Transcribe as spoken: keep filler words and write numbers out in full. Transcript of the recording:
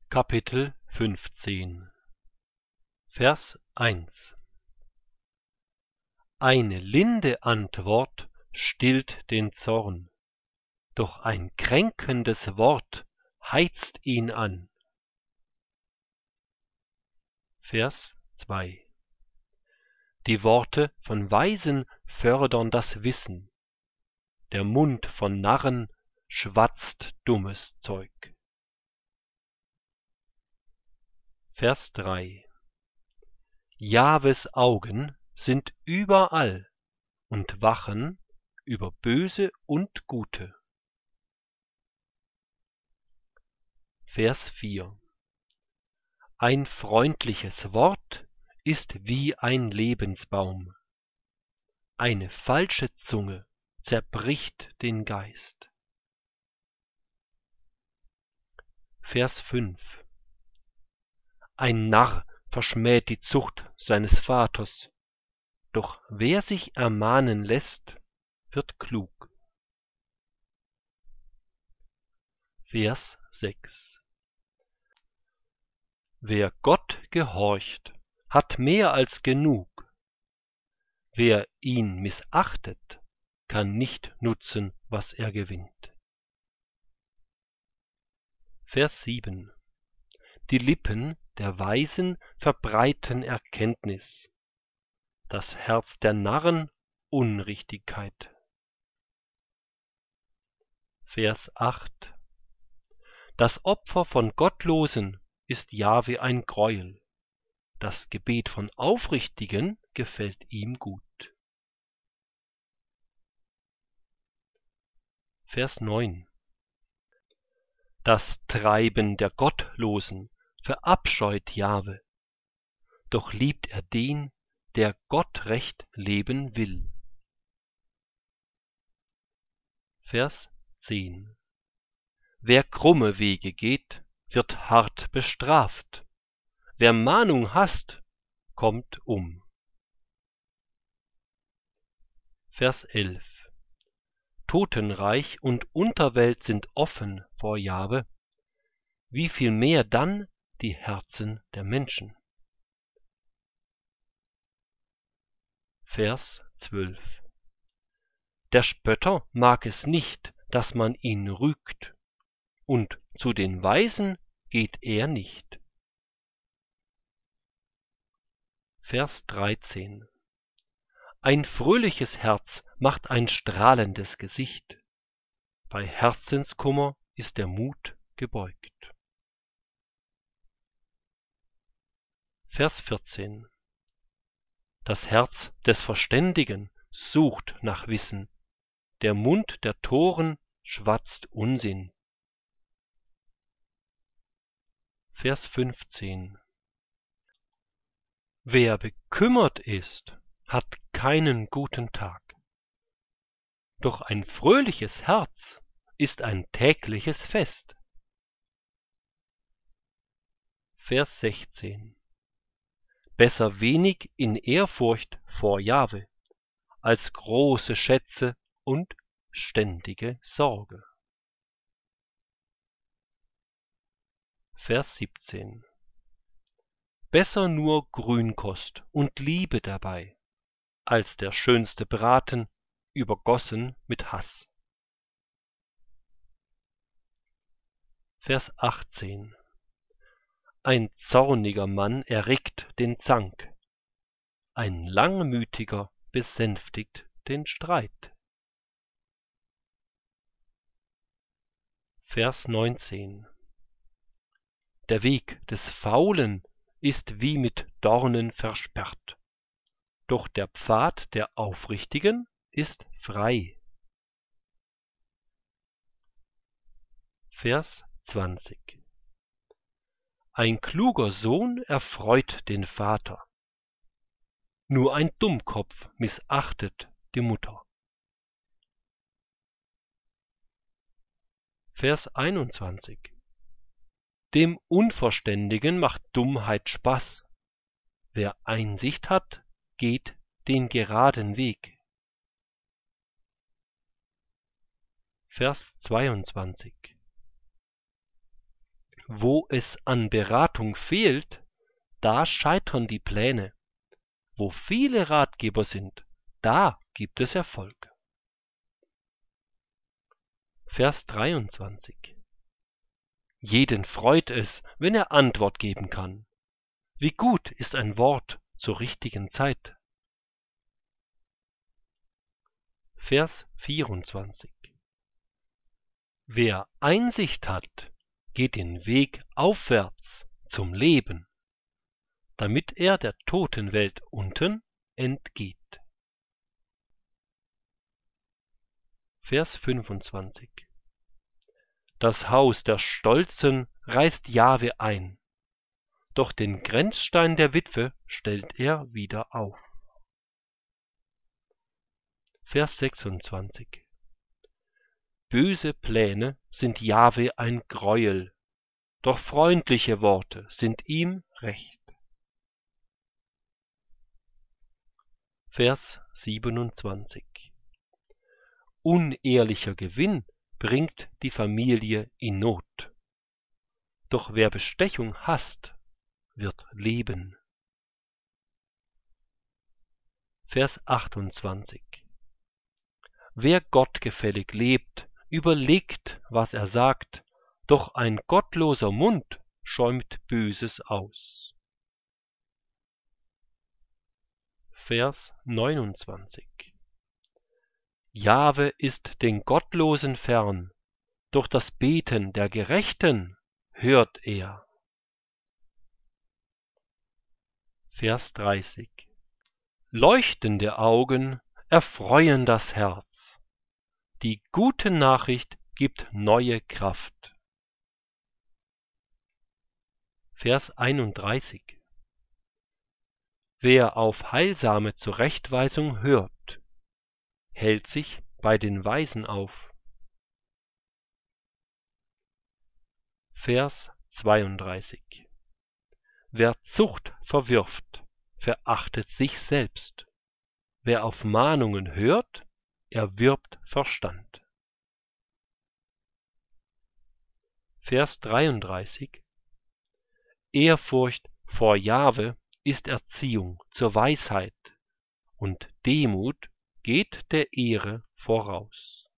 Kapitel fünfzehn, Vers eins. Eine linde Antwort stillt den Zorn, doch ein kränkendes Wort heizt ihn an. Vers zwei. Die Worte von Weisen fördern das Wissen, der Mund von Narren schwatzt dummes Zeug. Vers drei. Jahves Augen sind überall und wachen über Böse und Gute. Vers vier. Ein freundliches Wort ist wie ein Lebensbaum. Eine falsche Zunge zerbricht den Geist. Vers fünf. Ein Narr verschmäht die Zucht seines Vaters, doch wer sich ermahnen lässt, wird klug. Vers sechs. Wer Gott gehorcht, hat mehr als genug. Wer ihn missachtet, kann nicht nutzen, was er gewinnt. Vers sieben. Die Lippen der Weisen verbreiten Erkenntnis, das Herz der Narren Unrichtigkeit. Vers acht. Das Opfer von Gottlosen ist Jahwe ein Greuel, das Gebet von Aufrichtigen gefällt ihm gut. Vers neun. Das Treiben der Gottlosen verabscheut Jahwe, doch liebt er den, der gottrecht leben will. Vers zehn. Wer krumme Wege geht, wird hart bestraft. Wer Mahnung hasst, kommt um. Vers elf. Totenreich und Unterwelt sind offen vor Jahwe, wie viel mehr dann die Herzen der Menschen. Vers zwölf. Der Spötter mag es nicht, dass man ihn rügt, und zu den Weisen geht er nicht. Vers dreizehn. Ein fröhliches Herz macht ein strahlendes Gesicht, bei Herzenskummer ist der Mut gebeugt. Vers vierzehn. Das Herz des Verständigen sucht nach Wissen, der Mund der Toren schwatzt Unsinn. Vers fünfzehn. Wer bekümmert ist, hat keinen guten Tag, doch ein fröhliches Herz ist ein tägliches Fest. Vers sechzehn. Besser wenig in Ehrfurcht vor Jahwe, als große Schätze und ständige Sorge. Vers siebzehn. Besser nur Grünkost und Liebe dabei, als der schönste Braten, übergossen mit Hass. Vers achtzehn. Ein zorniger Mann erregt den Zank, ein Langmütiger besänftigt den Streit. Vers neunzehn. Der Weg des Faulen ist wie mit Dornen versperrt, doch der Pfad der Aufrichtigen ist frei. Vers zwanzig. Ein kluger Sohn erfreut den Vater, nur ein Dummkopf missachtet die Mutter. Vers einundzwanzig. Dem Unverständigen macht Dummheit Spaß, wer Einsicht hat, geht den geraden Weg. Vers zweiundzwanzig. Wo es an Beratung fehlt, da scheitern die Pläne. Wo viele Ratgeber sind, da gibt es Erfolg. Vers dreiundzwanzig. Jeden freut es, wenn er Antwort geben kann. Wie gut ist ein Wort zur richtigen Zeit. Vers vierundzwanzig. Wer Einsicht hat, geht den Weg aufwärts zum Leben, damit er der Totenwelt unten entgeht. Vers fünfundzwanzig. Das Haus der Stolzen reißt Jahwe ein, doch den Grenzstein der Witwe stellt er wieder auf. Vers sechsundzwanzig. Böse Pläne sind Jahwe ein Greuel, doch freundliche Worte sind ihm recht. Vers siebenundzwanzig. Unehrlicher Gewinn bringt die Familie in Not, doch wer Bestechung hasst, wird leben. Vers achtundzwanzig. Wer gottgefällig lebt, überlegt, was er sagt, doch ein gottloser Mund schäumt Böses aus. Vers neunundzwanzig. Jahwe ist den Gottlosen fern, doch das Beten der Gerechten hört er. Vers dreißig. Leuchtende Augen erfreuen das Herz. Die gute Nachricht gibt neue Kraft. Vers einunddreißig. Wer auf heilsame Zurechtweisung hört, hält sich bei den Weisen auf. Vers zweiunddreißig. Wer Zucht verwirft, verachtet sich selbst. Wer auf Mahnungen hört, erwirbt Verstand. Vers dreiunddreißig. Ehrfurcht vor Jahwe ist Erziehung zur Weisheit, und Demut geht der Ehre voraus.